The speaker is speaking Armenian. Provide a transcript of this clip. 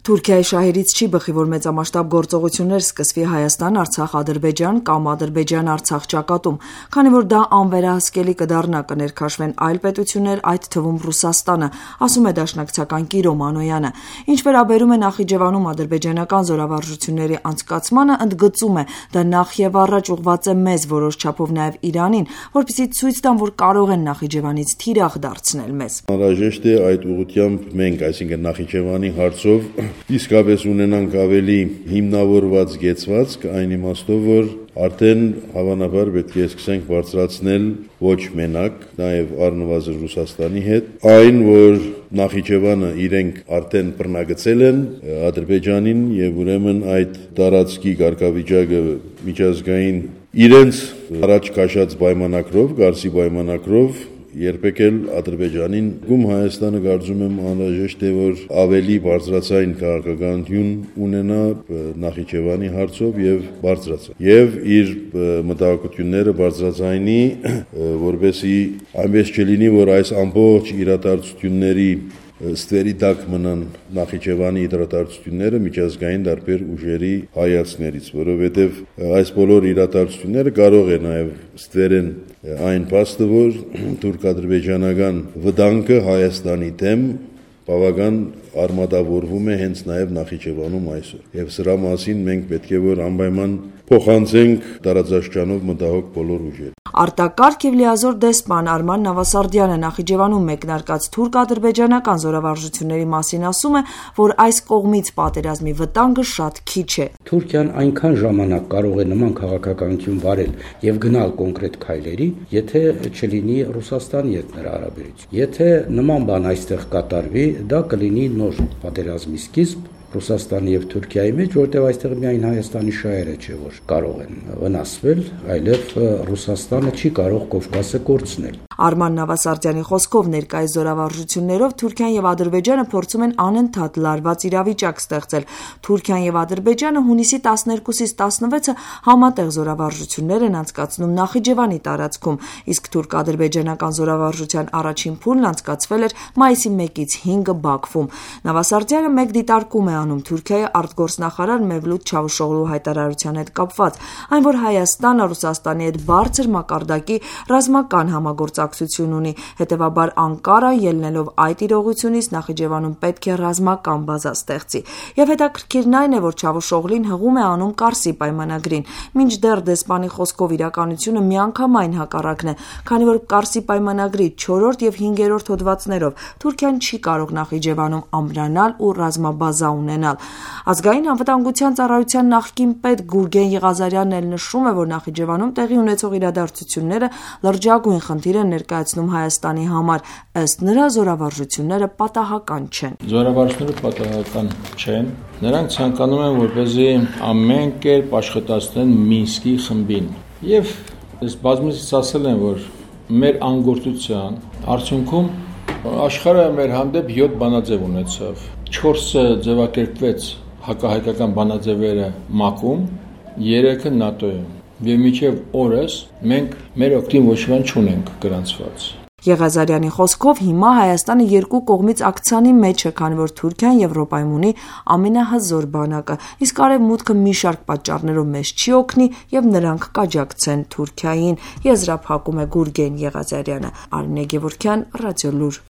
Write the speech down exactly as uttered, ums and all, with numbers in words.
Թուրքիայի շահերից չի բխի, որ մեծամասշտաբ գործողություններ սկսվի Հայաստան-Արցախ-Ադրբեջան կամ Ադրբեջան-Արցախ ճակատում, քանի որ դա անվերահսկելի կդառնա, կներքաշվեն այլ պետություններ, այդ թվում Ռուսաստանը, ասում է դաշնակցական Կիրո Մանոյանը։ Ինչ վերաբերում է Նախիջևանում ադրբեջանական զորավարժությունների անցկացմանը, ընդգծում է, դա նախ եւ առաջ ուղղված է մեզ, որոշ չափով նաեւ Իրանին, որպեսզի ցույց տան, որ կարող են Նախիջևանից թիրախ դարձնել մեզ։ Անհրաժեշտ է այդ ուղղությամբ մենք, այսինքն Նախիջևանի հարցով իսկապես ունենանք ավելի հիմնավորված գեցվածք, այն իմաստով, որ արդեն հավանաբար պետք է սկսենք բարձրացնել ոչ մենակ, նաև առնվազն Ռուսաստանի հետ, այն, որ Նախիջևանը իրենք արդեն բռնագծել են Ադրբեջանին եւ ուրեմն այդ տարածքի կարգավիճակը միջազգային իրենց առաջ քաշած պայմանակրով, Գարսի պայմանակրով երբեք էլ Ադրբեջանին գում Հայաստանը կարծում եմ անհրաժեշտ է, որ ավելի բարձրացային քաղաքականություն ունենա Նախիջևանի հարցով եւ բարձրացա։ Եվ իր մտահոգությունները բարձրացայինի, որպեսզի այնպես չլինի, որ այս ամբողջ իրադարձությունների ստվերի տակ մնան Նախիջևանի իրադարձությունները միջազգային տարբեր ուժերի հայացքներից, որովհետև այս բոլոր իրադարձությունները կարող է նաև ստվերեն այն փաստը, որ թուրք-ադրբեջանական վտանգը Հայաստանի դեմ բավական արմատավորվում է հենց նաև Նախիջևանում այսօր։ Եվ սրա մասին մենք պետք է որ անպայման փոխանցենք տարածաշրջանով մտահոգ բոլոր ուժերը։ Արտակարգ եւ լիազոր դեսպան Արման Նավասարդյանը Նախիջևանում մեկնարկած թուրք-ադրբեջանական զորավարժությունների մասին ասում է, որ այս կողմից պատերազմի վտանգը շատ քիչ է։ Թուրքիան այնքան ժամանակ կարող է նման քաղաքականություն վարել եւ գնալ կոնկրետ քայլերի, եթե չլինի Ռուսաստանի հետ նրա հարաբերություն։ Եթե նման բան այստեղ կատարվի, դա կլինի նոր պատերազմի սկիզբ Ռուսաստանի եւ Թուրքիայի մեջ, որտեղ այստեղ միայն Հայաստանի շահերը չէ, որ կարող են վնասվել, այլև Ռուսաստանը չի կարող Կովկասը կորցնել։ Արման Նավասարդյանի խոսքով ներկայիս զորավարժություններով Թուրքիան եւ Ադրբեջանը փորձում են անընդհատ լարված իրավիճակ ստեղծել։ Թուրքիան եւ Ադրբեջանը հունիսի տասներկուսից տասնվեցը համատեղ զորավարժություններ են անցկացնում Նախիջևանի տարածքում, իսկ թուրք-ադրբեջանական զորավարժության առաջին փուլն անցկացվել էր մայիսի մեկից հինգը Բաքվում։ Նավասարդյանը մեկ դիտարկում է անում Թուրքիայի արտգործնախարար Մևլութ Չավուշօղլու հայտարարության հետ կապված, այն որ Հայաստանը Ռուսաստանի հետ բարձր մակարդակի ռազմական համագործակցություն ունի, հետևաբար Անկարա ելնելով այդ իրողությունից Նախիջևանում պետք է ռազմական բազա ստեղծի։ Եվ հետաքրքիրն այն է, որ Չավուշօղլին հղում է անում Կարսի պայմանագրին, մինչդեռ դեսպանի խոսքով իրականությունը միանգամայն հակառակն է, քանի որ Կարսի պայմանագրի չորրորդ եւ հինգերորդ հոդվածներով Թուրքիան չի կարող Նախիջևանում ամրանալ ու ռազմաբազա ունենալ։ Ազգային անվտանգության ծառայության նախկին պետ Գուրգեն Եղազարյանն էլ նշում է, որ Նախիջևանում տեղի ունեցող իրադարձությունները լրջագույն խնդիր են ներկայացնում Հայաստանի համար, ըստ նրա զորավարժությունները պատահական չեն։ Զորավարժությունները պատահական չեն։ Նրանք ցանկանում են, որպեսզի ամեն կերպ աշխատացնեն Մինսկի խմբին։ Եվ ես բազմիցս ասել եմ, որ մեր անգործության արդյունքում աշխարհը մեր հանդեպ յոթ բանաձև ունեցավ։ չորսը ձևակերպվեց հակահայկական բանաձևերը ՄԱԿ-ում, երեքը ՆԱՏՕ-ում։ Եվ մինչև օրս մենք մեր օգտին ոչ մի չունենք գրանցված։ Եղազարյանի խոսքով հիմա Հայաստանը երկու կողմից ակցիանի մեջ է, քանի որ Թուրքիան Եվրոպայում ունի ամենահզոր բանակը, իսկ արևմուտքը մի շարք պատճառներով մեզ չի օգնի եւ նրանք կաջակցեն Թուրքիային, եզրափակում է Գուրգեն Եղազարյանը։ Արինե Գևորգյան, Ռադիոլուր։